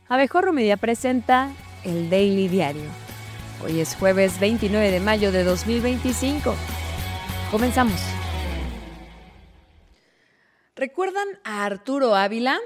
Abejorro Media presenta el Daily Diario. Hoy es jueves 29 de mayo de 2025. Comenzamos. ¿Recuerdan a Arturo Ávila?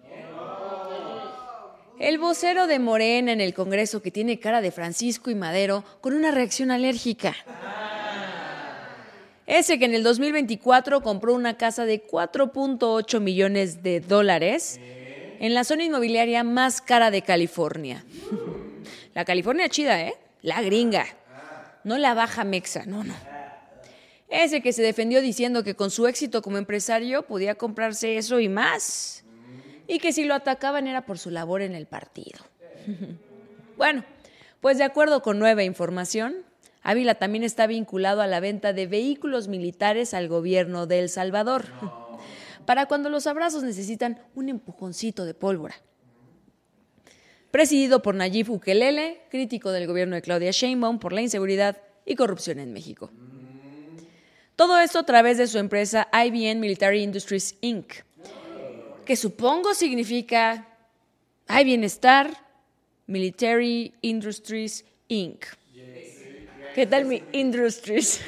El vocero de Morena en el Congreso que tiene cara de Francisco y Madero con una reacción alérgica. Ese que en el 2024 compró una casa de $4.8 millones en la zona inmobiliaria más cara de California. La California chida, ¿eh? La gringa. No la baja mexa, no. Ese que se defendió diciendo que con su éxito como empresario podía comprarse eso y más. Y que si lo atacaban era por su labor en el partido. Bueno, pues de acuerdo con nueva información, Ávila también está vinculado a la venta de vehículos militares al gobierno de El Salvador, para cuando los abrazos necesitan un empujoncito de pólvora. Presidido por Nayib Bukele, crítico del gobierno de Claudia Sheinbaum por la inseguridad y corrupción en México. Todo esto a través de su empresa IBM Military Industries Inc., que supongo significa Hay Bienestar Military Industries Inc. ¿Qué tal mi Industries?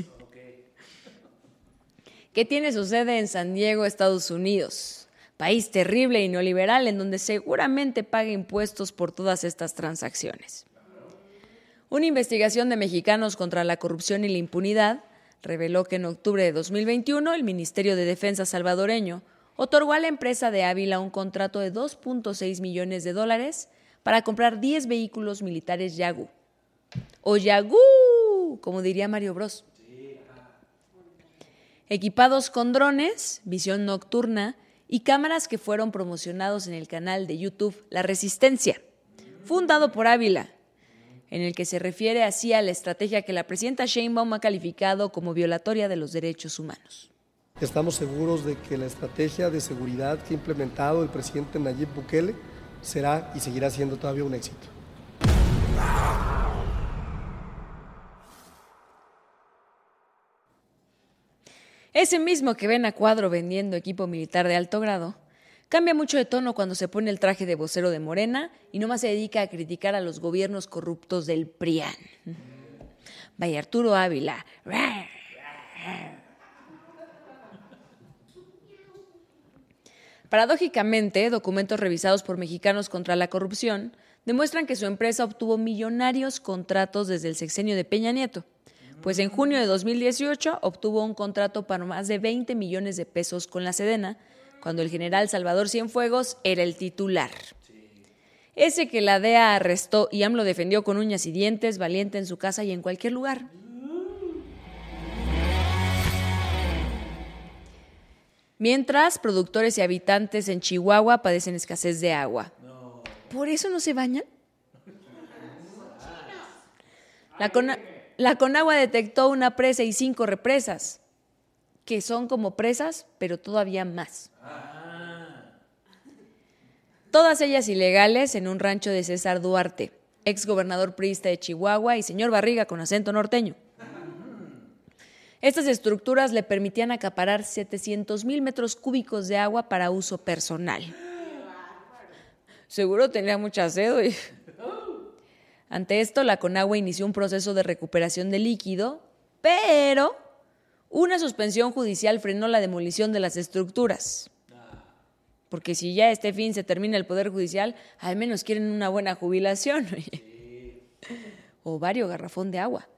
Que tiene su sede en San Diego, Estados Unidos, país terrible y neoliberal en donde seguramente paga impuestos por todas estas transacciones. Una investigación de Mexicanos contra la Corrupción y la Impunidad reveló que en octubre de 2021 el Ministerio de Defensa salvadoreño otorgó a la empresa de Ávila un contrato de $2.6 millones para comprar 10 vehículos militares Yagú. O Yagú, como diría Mario Bros. Equipados con drones, visión nocturna y cámaras que fueron promocionados en el canal de YouTube La Resistencia, fundado por Ávila, en el que se refiere así a la estrategia que la presidenta Sheinbaum ha calificado como violatoria de los derechos humanos. Estamos seguros de que la estrategia de seguridad que ha implementado el presidente Nayib Bukele será y seguirá siendo todavía un éxito. Ese mismo que ven a cuadro vendiendo equipo militar de alto grado, cambia mucho de tono cuando se pone el traje de vocero de Morena y nomás se dedica a criticar a los gobiernos corruptos del PRIAN. Vaya Arturo Ávila. Paradójicamente, documentos revisados por Mexicanos contra la Corrupción demuestran que su empresa obtuvo millonarios contratos desde el sexenio de Peña Nieto, pues en junio de 2018 obtuvo un contrato para más de $20 millones con la Sedena, cuando el general Salvador Cienfuegos era el titular. Ese que la DEA arrestó y AMLO defendió con uñas y dientes, valiente en su casa y en cualquier lugar. Mientras, productores y habitantes en Chihuahua padecen escasez de agua. ¿Por eso no se bañan? La Conagua detectó una presa y 5 represas, que son como presas, pero todavía más. Todas ellas ilegales en un rancho de César Duarte, exgobernador priista de Chihuahua y señor Barriga con acento norteño. Estas estructuras le permitían acaparar 700,000 metros cúbicos de agua para uso personal. Seguro tenía mucha sed. Ante esto, la Conagua inició un proceso de recuperación de líquido, pero una suspensión judicial frenó la demolición de las estructuras. Porque si ya este fin se termina el Poder Judicial, al menos quieren una buena jubilación. O varios garrafón de agua.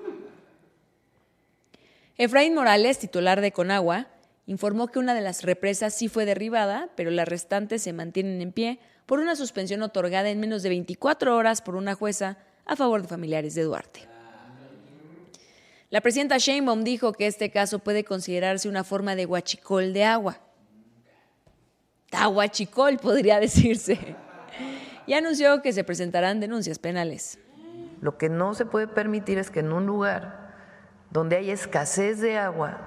Efraín Morales, titular de Conagua, informó que una de las represas sí fue derribada, pero las restantes se mantienen en pie por una suspensión otorgada en menos de 24 horas por una jueza a favor de familiares de Duarte. La presidenta Sheinbaum dijo que este caso puede considerarse una forma de huachicol de agua. Tahuachicol, podría decirse. Y anunció que se presentarán denuncias penales. Lo que no se puede permitir es que en un lugar donde hay escasez de agua,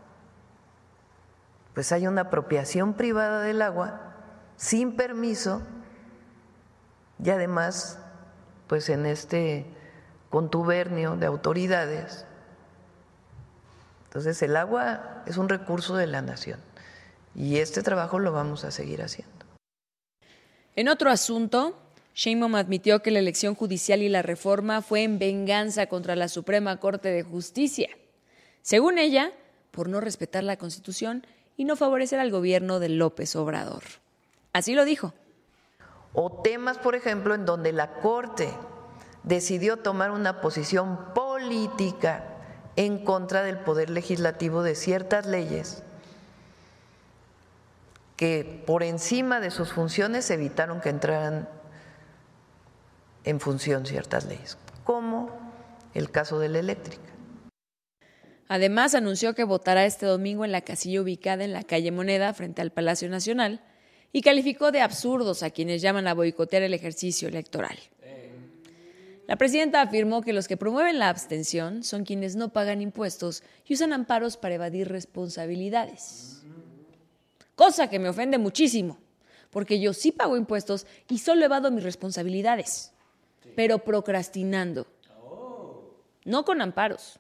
pues hay una apropiación privada del agua sin permiso y además pues en este contubernio de autoridades. Entonces el agua es un recurso de la nación y este trabajo lo vamos a seguir haciendo. En otro asunto, Sheinbaum admitió que la elección judicial y la reforma fue en venganza contra la Suprema Corte de Justicia. Según ella, por no respetar la Constitución y no favorecer al gobierno de López Obrador. Así lo dijo. O temas, por ejemplo, en donde la Corte decidió tomar una posición política en contra del Poder Legislativo de ciertas leyes que por encima de sus funciones evitaron que entraran en función ciertas leyes, como el caso de la eléctrica. Además, anunció que votará este domingo en la casilla ubicada en la calle Moneda frente al Palacio Nacional y calificó de absurdos a quienes llaman a boicotear el ejercicio electoral. La presidenta afirmó que los que promueven la abstención son quienes no pagan impuestos y usan amparos para evadir responsabilidades. Cosa que me ofende muchísimo, porque yo sí pago impuestos y solo evado mis responsabilidades, pero procrastinando, no con amparos.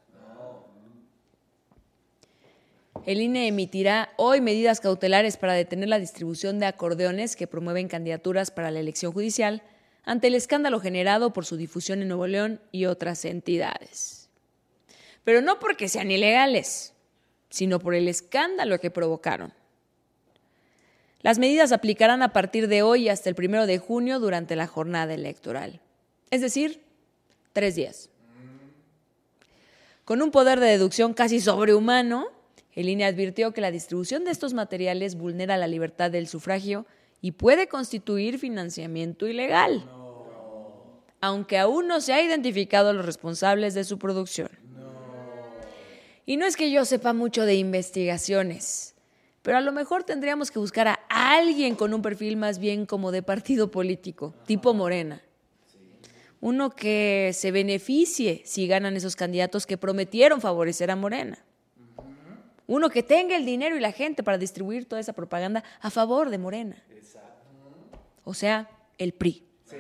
El INE emitirá hoy medidas cautelares para detener la distribución de acordeones que promueven candidaturas para la elección judicial ante el escándalo generado por su difusión en Nuevo León y otras entidades. Pero no porque sean ilegales, sino por el escándalo que provocaron. Las medidas aplicarán a partir de hoy hasta el 1 de junio durante la jornada electoral. Es decir, 3 días. Con un poder de deducción casi sobrehumano, el INE advirtió que la distribución de estos materiales vulnera la libertad del sufragio y puede constituir financiamiento ilegal, aunque aún no se ha identificado a los responsables de su producción. Y no es que yo sepa mucho de investigaciones, pero a lo mejor tendríamos que buscar a alguien con un perfil más bien como de partido político, tipo Morena. Uno que se beneficie si ganan esos candidatos que prometieron favorecer a Morena. Uno que tenga el dinero y la gente para distribuir toda esa propaganda a favor de Morena. O sea, el PRI. Sí.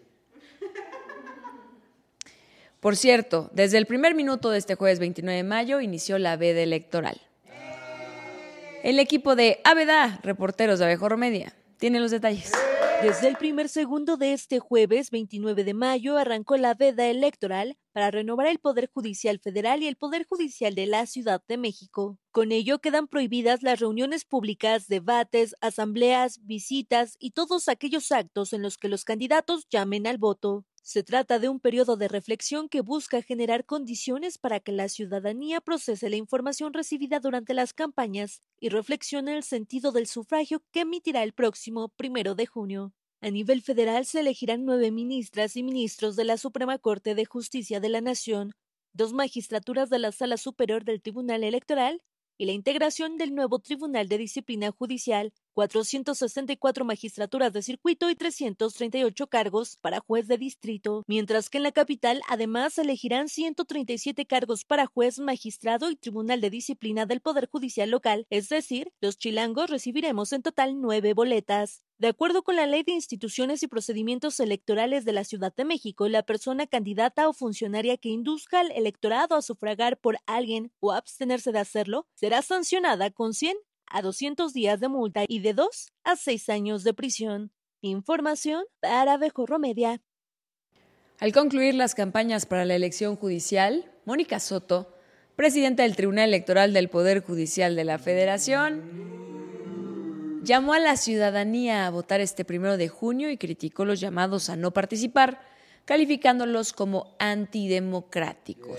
Por cierto, desde el primer minuto de este jueves 29 de mayo inició la veda electoral. El equipo de Abedá, reporteros de Abejorro Media, tiene los detalles. Desde el primer segundo de este jueves 29 de mayo arrancó la veda electoral para renovar el Poder Judicial Federal y el Poder Judicial de la Ciudad de México. Con ello quedan prohibidas las reuniones públicas, debates, asambleas, visitas y todos aquellos actos en los que los candidatos llamen al voto. Se trata de un periodo de reflexión que busca generar condiciones para que la ciudadanía procese la información recibida durante las campañas y reflexione el sentido del sufragio que emitirá el próximo 1 de junio. A nivel federal se elegirán 9 ministras y ministros de la Suprema Corte de Justicia de la Nación, 2 magistraturas de la Sala Superior del Tribunal Electoral y la integración del nuevo Tribunal de Disciplina Judicial, 464 magistraturas de circuito y 338 cargos para juez de distrito, mientras que en la capital además se elegirán 137 cargos para juez, magistrado y Tribunal de Disciplina del Poder Judicial local, es decir, los chilangos recibiremos en total 9 boletas. De acuerdo con la Ley de Instituciones y Procedimientos Electorales de la Ciudad de México, la persona candidata o funcionaria que induzca al electorado a sufragar por alguien o a abstenerse de hacerlo será sancionada con 100 a 200 días de multa y de 2 a 6 años de prisión. Información para Abejorro Media. Al concluir las campañas para la elección judicial, Mónica Soto, presidenta del Tribunal Electoral del Poder Judicial de la Federación, llamó a la ciudadanía a votar este 1 de junio y criticó los llamados a no participar, calificándolos como antidemocráticos.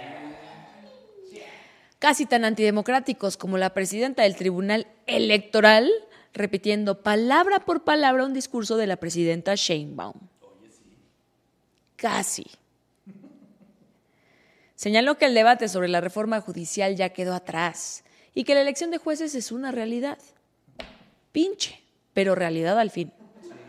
Casi tan antidemocráticos como la presidenta del Tribunal Electoral, repitiendo palabra por palabra un discurso de la presidenta Sheinbaum. Casi. Señaló que el debate sobre la reforma judicial ya quedó atrás y que la elección de jueces es una realidad. Pinche, pero realidad al fin.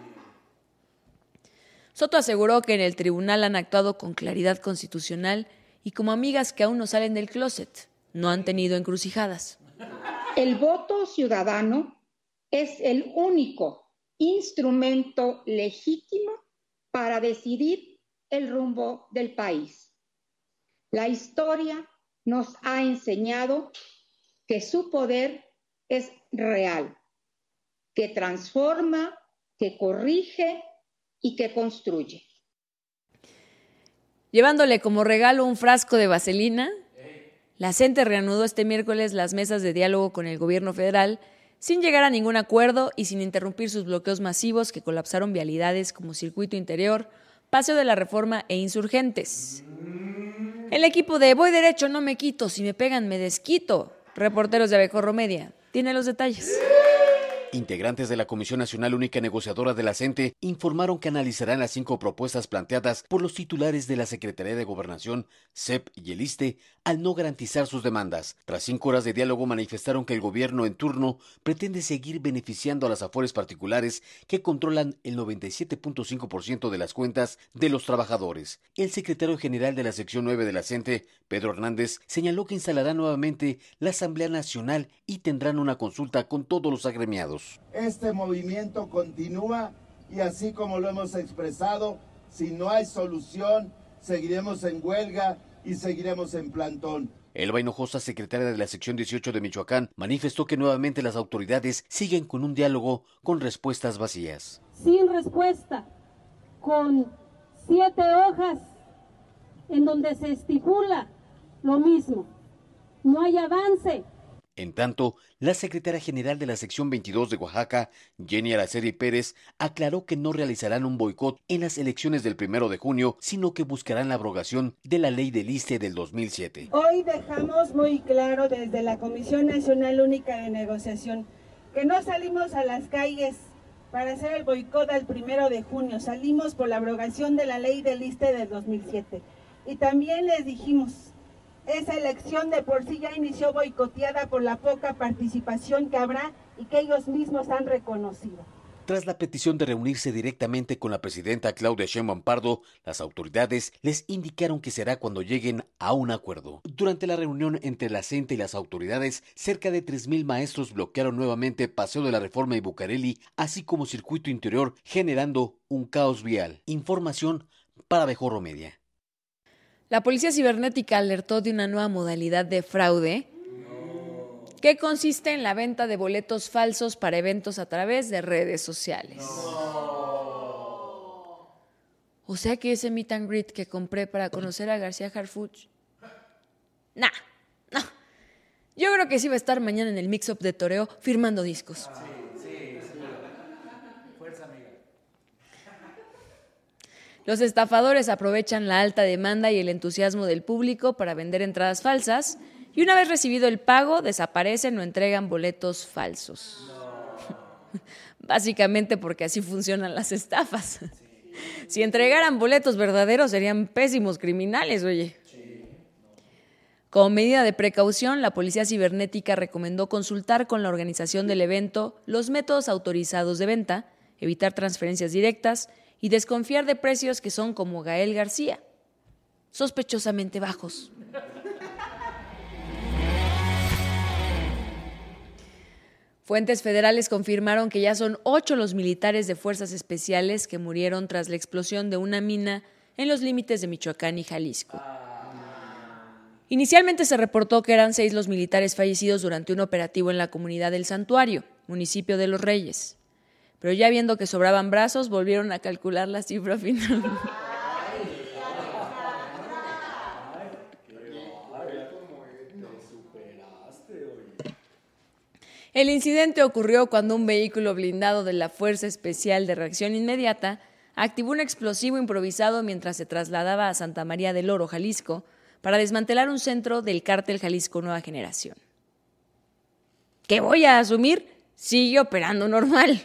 Soto aseguró que en el tribunal han actuado con claridad constitucional y como amigas que aún no salen del closet, no han tenido encrucijadas. El voto ciudadano es el único instrumento legítimo para decidir el rumbo del país. La historia nos ha enseñado que su poder es real, que transforma que corrige y que construye. Llevándole como regalo un frasco de vaselina, la CENTE reanudó este miércoles las mesas de diálogo con el gobierno federal sin llegar a ningún acuerdo y sin interrumpir sus bloqueos masivos que colapsaron vialidades como Circuito Interior, Paseo de la Reforma e Insurgentes. El equipo de voy derecho, no me quito, si me pegan me desquito, reporteros de Abejorro Media, tiene los detalles. Integrantes de la Comisión Nacional Única Negociadora de la CENTE informaron que analizarán las 5 propuestas planteadas por los titulares de la Secretaría de Gobernación, CEP y el ISSSTE al no garantizar sus demandas. Tras 5 horas de diálogo manifestaron que el gobierno en turno pretende seguir beneficiando a las afores particulares que controlan el 97.5% de las cuentas de los trabajadores. El secretario general de la sección 9 de la CENTE, Pedro Hernández, señaló que instalarán nuevamente la Asamblea Nacional y tendrán una consulta con todos los agremiados. Este movimiento continúa y así como lo hemos expresado, si no hay solución, seguiremos en huelga y seguiremos en plantón. Elba Hinojosa, secretaria de la sección 18 de Michoacán, manifestó que nuevamente las autoridades siguen con un diálogo con respuestas vacías. Sin respuesta, con 7 hojas en donde se estipula lo mismo. No hay avance. En tanto, la secretaria general de la sección 22 de Oaxaca, Jenny Araceli Pérez, aclaró que no realizarán un boicot en las elecciones del 1 de junio, sino que buscarán la abrogación de la ley del ISSSTE del 2007. Hoy dejamos muy claro desde la Comisión Nacional Única de Negociación que no salimos a las calles para hacer el boicot al 1 de junio, salimos por la abrogación de la ley del ISSSTE del 2007. Y también les dijimos, esa elección de por sí ya inició boicoteada por la poca participación que habrá y que ellos mismos han reconocido. Tras la petición de reunirse directamente con la presidenta Claudia Sheinbaum Pardo, las autoridades les indicaron que será cuando lleguen a un acuerdo. Durante la reunión entre la CENTE y las autoridades, cerca de 3,000 maestros bloquearon nuevamente Paseo de la Reforma y Bucareli, así como Circuito Interior, generando un caos vial. Información para Abejorro Media. La policía cibernética alertó de una nueva modalidad de fraude que consiste en la venta de boletos falsos para eventos a través de redes sociales. O sea que ese meet and greet que compré para conocer a García Harfuch. No. Yo creo que sí va a estar mañana en el mix-up de toreo firmando discos. Sí. Fuerza, amiga. Los estafadores aprovechan la alta demanda y el entusiasmo del público para vender entradas falsas y una vez recibido el pago desaparecen o entregan boletos falsos. Básicamente porque así funcionan las estafas. Si entregaran boletos verdaderos serían pésimos criminales, oye. Como medida de precaución, la Policía Cibernética recomendó consultar con la organización del evento los métodos autorizados de venta, evitar transferencias directas y desconfiar de precios que son como Gael García, sospechosamente bajos. Fuentes federales confirmaron que ya son 8 los militares de fuerzas especiales que murieron tras la explosión de una mina en los límites de Michoacán y Jalisco. Inicialmente se reportó que eran 6 los militares fallecidos durante un operativo en la comunidad del Santuario, municipio de Los Reyes. Pero ya viendo que sobraban brazos, volvieron a calcular la cifra final. El incidente ocurrió cuando un vehículo blindado de la Fuerza Especial de Reacción Inmediata activó un explosivo improvisado mientras se trasladaba a Santa María del Oro, Jalisco, para desmantelar un centro del cártel Jalisco Nueva Generación. ¿Qué voy a asumir? Sigue operando normal.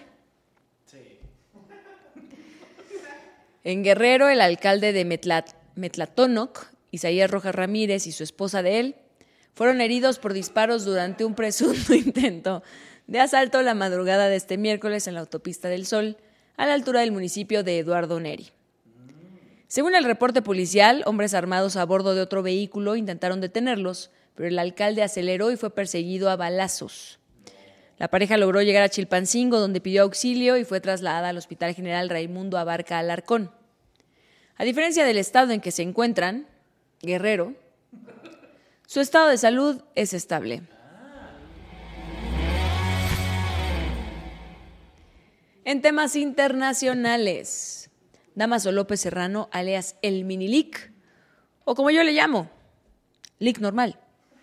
En Guerrero, el alcalde de Metlatónoc, Isaías Rojas Ramírez, y su esposa de él, fueron heridos por disparos durante un presunto intento de asalto la madrugada de este miércoles en la autopista del Sol, a la altura del municipio de Eduardo Neri. Según el reporte policial, hombres armados a bordo de otro vehículo intentaron detenerlos, pero el alcalde aceleró y fue perseguido a balazos. La pareja logró llegar a Chilpancingo, donde pidió auxilio y fue trasladada al Hospital General Raimundo Abarca Alarcón. A diferencia del estado en que se encuentran, Guerrero, su estado de salud es estable. En temas internacionales, Dámaso López Serrano, alias el Mini Leak, o como yo le llamo, Leak normal,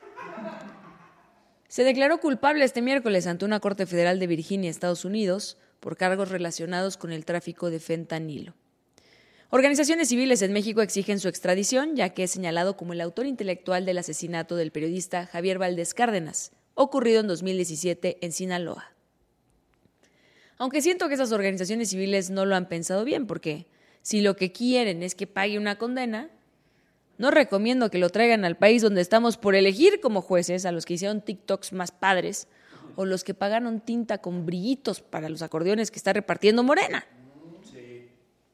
se declaró culpable este miércoles ante una corte federal de Virginia, Estados Unidos, por cargos relacionados con el tráfico de fentanilo. Organizaciones civiles en México exigen su extradición, ya que es señalado como el autor intelectual del asesinato del periodista Javier Valdés Cárdenas, ocurrido en 2017 en Sinaloa. Aunque siento que esas organizaciones civiles no lo han pensado bien, porque si lo que quieren es que pague una condena, no recomiendo que lo traigan al país donde estamos por elegir como jueces a los que hicieron TikToks más padres o los que pagaron tinta con brillitos para los acordeones que está repartiendo Morena. Sí.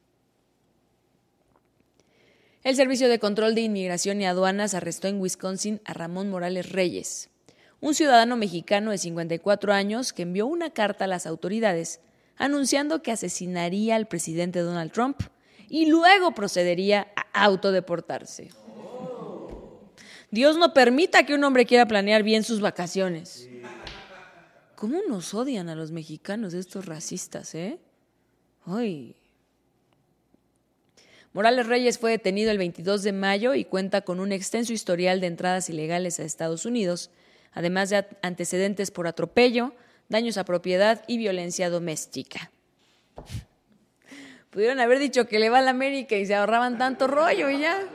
El Servicio de Control de Inmigración y Aduanas arrestó en Wisconsin a Ramón Morales Reyes, un ciudadano mexicano de 54 años que envió una carta a las autoridades anunciando que asesinaría al presidente Donald Trump y luego procedería a autodeportarse. Dios no permita que un hombre quiera planear bien sus vacaciones. ¿Cómo nos odian a los mexicanos estos racistas, Ay. Morales Reyes fue detenido el 22 de mayo y cuenta con un extenso historial de entradas ilegales a Estados Unidos, además de antecedentes por atropello, daños a propiedad y violencia doméstica. Pudieron haber dicho que le va a la América y se ahorraban tanto rollo y ya.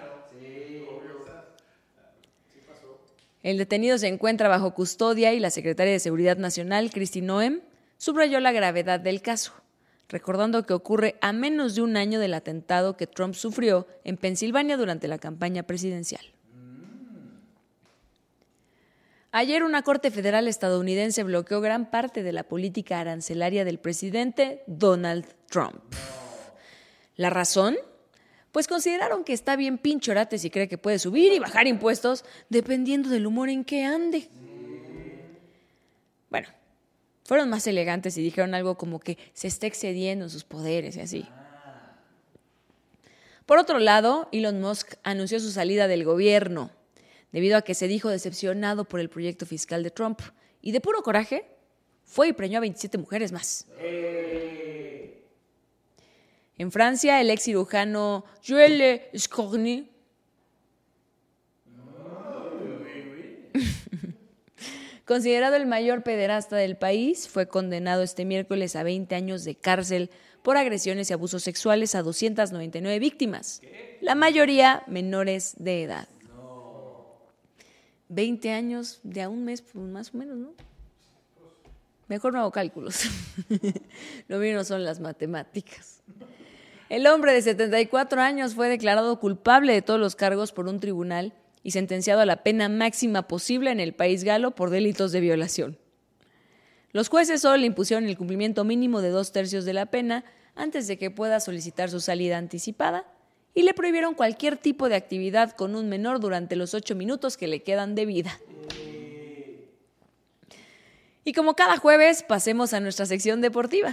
El detenido se encuentra bajo custodia y la secretaria de Seguridad Nacional, Kristi Noem, subrayó la gravedad del caso, recordando que ocurre a menos de un año del atentado que Trump sufrió en Pensilvania durante la campaña presidencial. Ayer una corte federal estadounidense bloqueó gran parte de la política arancelaria del presidente Donald Trump. ¿La razón? Pues consideraron que está bien pinchorate si cree que puede subir y bajar impuestos dependiendo del humor en que ande. Bueno, fueron más elegantes y dijeron algo como que se está excediendo en sus poderes y así. Por otro lado, Elon Musk anunció su salida del gobierno, debido a que se dijo decepcionado por el proyecto fiscal de Trump y de puro coraje fue y preñó a 27 mujeres más. En Francia, el ex cirujano Jules Scorny considerado el mayor pederasta del país, fue condenado este miércoles a 20 años de cárcel por agresiones y abusos sexuales a 299 víctimas, la mayoría menores de edad. 20 años de a un mes, pues más o menos, ¿no? Mejor no hago cálculos. Lo mío no son las matemáticas. El hombre de 74 años fue declarado culpable de todos los cargos por un tribunal y sentenciado a la pena máxima posible en el país galo por delitos de violación. Los jueces solo le impusieron el cumplimiento mínimo de 2/3 de la pena antes de que pueda solicitar su salida anticipada y le prohibieron cualquier tipo de actividad con un menor durante los 8 minutos que le quedan de vida. Y como cada jueves, pasemos a nuestra sección deportiva.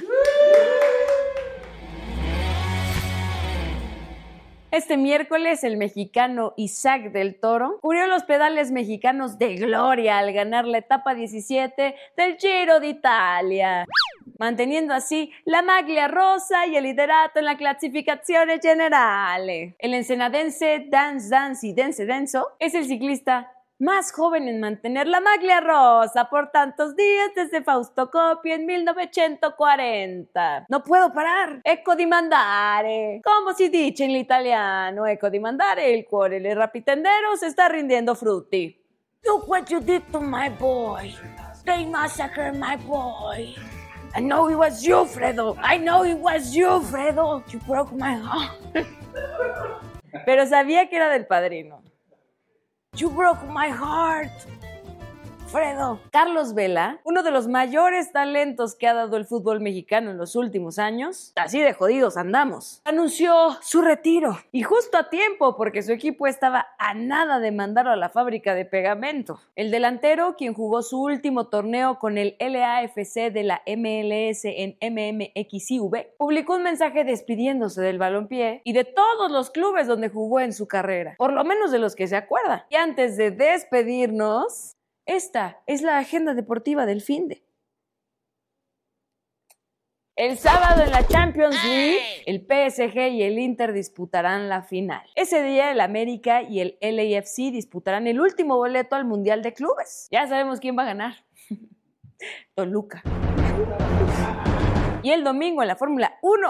Este miércoles, el mexicano Isaac del Toro cubrió los pedales mexicanos de gloria al ganar la etapa 17 del Giro d'Italia, manteniendo así la maglia rosa y el liderato en la clasificazione generale. El ensenadense Danzi Denso es el ciclista más joven en mantener la maglia rosa por tantos días desde Fausto Coppi en 1940. No puedo parar. Ecco di mandare. Come si dice in italiano? Ecco di mandare, il cuore del rapitendero se sta rindendo frutti. Look what you did to my boy. They massacred my boy. I know it was you, Fredo. I know it was you, Fredo. You broke my heart. Pero sabía que era del Padrino. You broke my heart, Fredo. Carlos Vela, uno de los mayores talentos que ha dado el fútbol mexicano en los últimos años, así de jodidos andamos, anunció su retiro. Y justo a tiempo, porque su equipo estaba a nada de mandarlo a la fábrica de pegamento. El delantero, quien jugó su último torneo con el LAFC de la MLS en MMXIV, publicó un mensaje despidiéndose del balompié y de todos los clubes donde jugó en su carrera, por lo menos de los que se acuerda. Y antes de despedirnos, esta es la agenda deportiva del finde. El sábado en la Champions League, el PSG y el Inter disputarán la final. Ese día el América y el LAFC disputarán el último boleto al Mundial de Clubes. Ya sabemos quién va a ganar. Toluca. Y el domingo en la Fórmula 1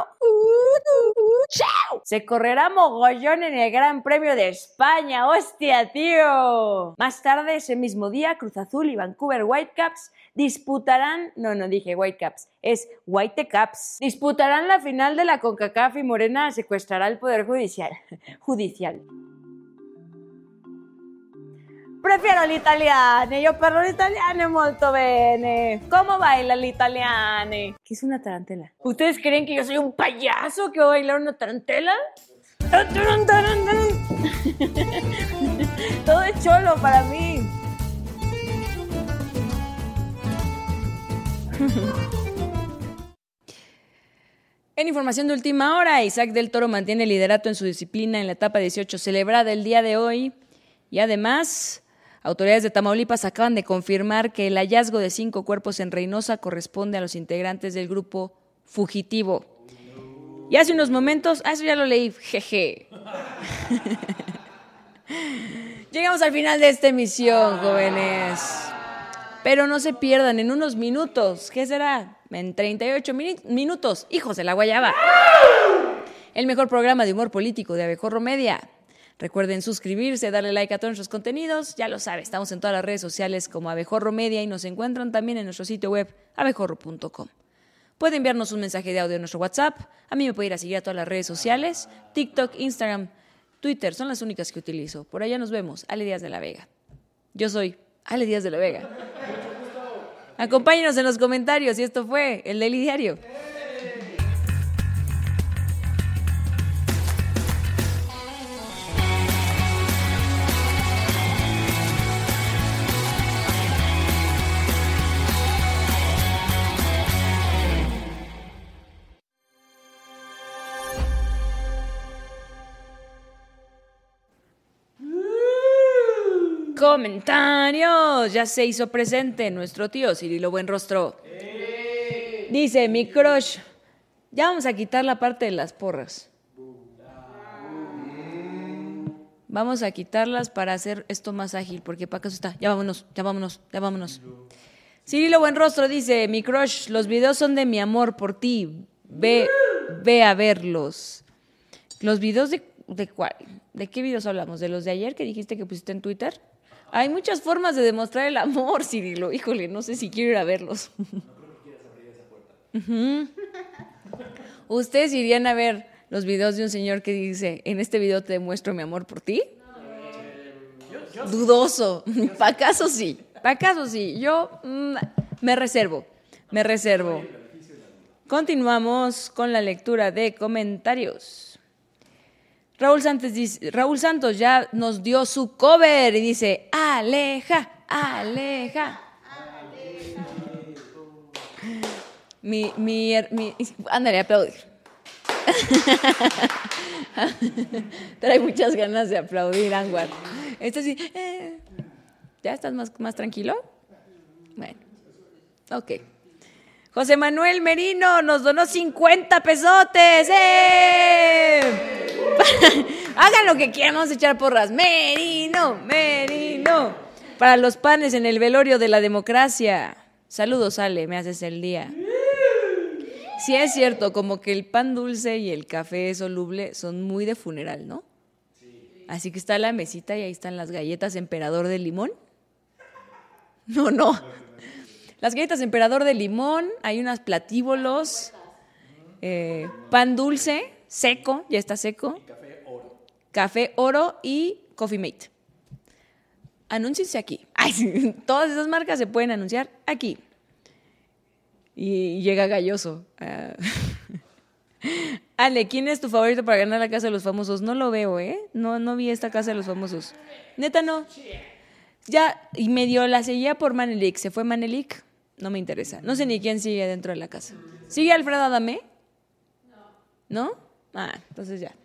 se correrá mogollón en el Gran Premio de España. ¡Hostia, tío! Más tarde, ese mismo día, Cruz Azul y Vancouver Whitecaps disputarán... No dije Whitecaps, es Whitecaps. Disputarán la final de la CONCACAF y Morena secuestrará el Poder Judicial. Prefiero l'italiane, io parlo l'italiano molto bene. ¿Cómo baila l'italiane? ¿Qué es una tarantela? ¿Ustedes creen que yo soy un payaso que va a bailar una tarantela? Todo es cholo para mí. En información de última hora, Isaac del Toro mantiene el liderato en su disciplina en la etapa 18 celebrada el día de hoy. Y además, autoridades de Tamaulipas acaban de confirmar que el hallazgo de 5 cuerpos en Reynosa corresponde a los integrantes del grupo fugitivo. Y hace unos momentos, eso ya lo leí, jeje. Llegamos al final de esta emisión, jóvenes. Pero no se pierdan en unos minutos, ¿qué será? En 38 minutos, hijos de la guayaba. El mejor programa de humor político de Abejorro Media. Recuerden suscribirse, darle like a todos nuestros contenidos. Ya lo sabe, estamos en todas las redes sociales como Abejorro Media y nos encuentran también en nuestro sitio web abejorro.com. Puede enviarnos un mensaje de audio en nuestro WhatsApp. A mí me puede ir a seguir a todas las redes sociales. TikTok, Instagram, Twitter son las únicas que utilizo. Por allá nos vemos. Ale Díaz de la Vega. Yo soy Ale Díaz de la Vega. Acompáñenos en los comentarios y esto fue el Daily Diario. Comentarios, ya se hizo presente nuestro tío Cirilo Buenrostro. Dice, mi crush, ya vamos a quitar la parte de las porras. Vamos a quitarlas para hacer esto más ágil, porque para acá está, ya vámonos. Cirilo Buenrostro dice, mi crush, los videos son de mi amor por ti, ve a verlos. ¿Los videos de cuál? ¿De qué videos hablamos? ¿De los de ayer que dijiste que pusiste en Twitter? Hay muchas formas de demostrar el amor, Cirilo. Híjole, no sé si quiero ir a verlos. No creo que quieras abrir esa puerta. ¿Ustedes irían a ver los videos de un señor que dice, en este video te demuestro mi amor por ti? No. Dudoso. ¿Para acaso sí? Yo me reservo. Continuamos con la lectura de comentarios. Raúl Santos ya nos dio su cover y dice, aleja. Ándale, aplaudir. Trae muchas ganas de aplaudir, Anwar. Esto sí, ¿ya estás más tranquilo? Bueno, ok. José Manuel Merino nos donó 50 pesotes. Hagan lo que quieran, vamos a echar porras. Merino. Para los panes en el velorio de la democracia. Saludos, Ale, me haces el día. Sí es cierto, como que el pan dulce y el café soluble son muy de funeral, ¿no? Así que está la mesita y ahí están las galletas Emperador de limón. No. Las galletas Emperador de limón, hay unas platíbolos, pan dulce, seco, ya está seco. Y café oro y Coffee Mate. Anúnciense aquí. Ay, sí, todas esas marcas se pueden anunciar aquí. Y llega Galloso. Ale, ¿quién es tu favorito para ganar la Casa de los Famosos? No lo veo, No vi esta Casa de los Famosos. Neta, no. Ya, y medio la seguía por Manelik. ¿Se fue Manelik? No me interesa. No sé ni quién sigue dentro de la casa. ¿Sigue Alfredo Adame? ¿No? Entonces ya.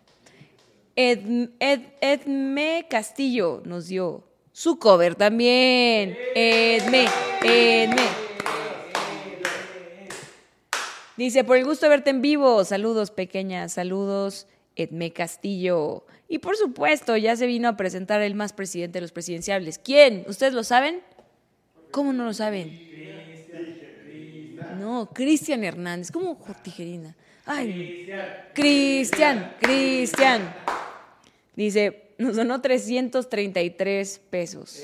Edme Castillo nos dio su cover también. Edme. Dice, por el gusto de verte en vivo. Saludos, pequeña. Saludos, Edmé Castillo. Y por supuesto, ya se vino a presentar el más presidente de los presidenciables. ¿Quién? ¿Ustedes lo saben? ¿Cómo no lo saben? No, Cristian Hernández. ¿Cómo Tijerina? Ay, Cristian. Dice, nos donó 333 pesos.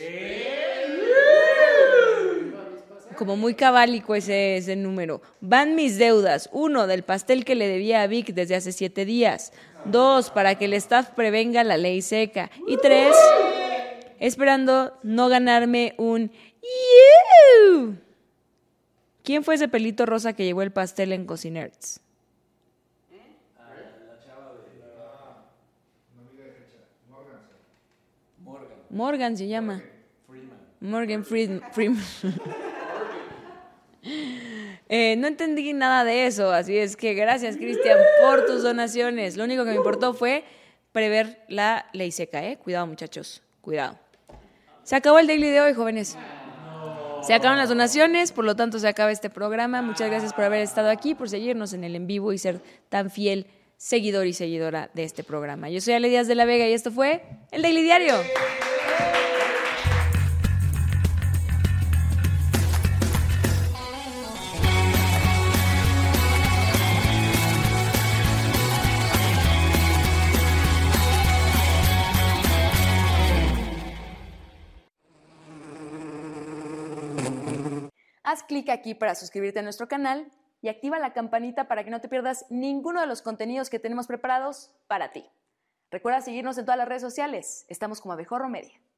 Como muy cabálico ese número. Van mis deudas. 1, del pastel que le debía a Vic desde hace 7 días. 2, para que el staff prevenga la ley seca. Y 3, esperando no ganarme un ¡Iu! ¿Quién fue ese pelito rosa que llevó el pastel en Cocinerts? Morgan se llama. Morgan Freeman. No entendí nada de eso, así es que gracias, Cristian, por tus donaciones. Lo único que me importó fue prever la ley seca, Cuidado, muchachos, cuidado. Se acabó el daily de hoy, jóvenes. Se acaban las donaciones, por lo tanto se acaba este programa. Muchas gracias por haber estado aquí, por seguirnos en el en vivo y ser tan fiel seguidor y seguidora de este programa. Yo soy Ale Díaz de la Vega y esto fue el Daily Diario. Haz clic aquí para suscribirte a nuestro canal y activa la campanita para que no te pierdas ninguno de los contenidos que tenemos preparados para ti. Recuerda seguirnos en todas las redes sociales. Estamos como Abejorro Media.